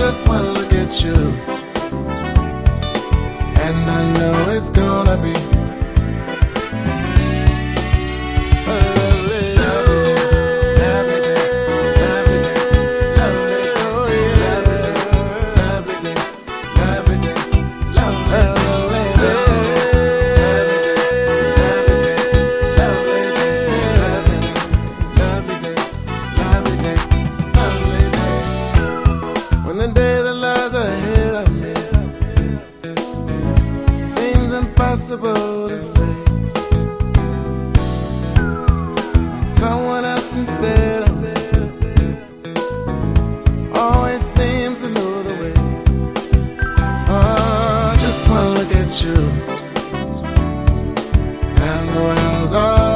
just one look at you, and I know it's gonna be impossible to face. Someone else instead of me always seems to know the way. Oh, just one look at you, and the world's all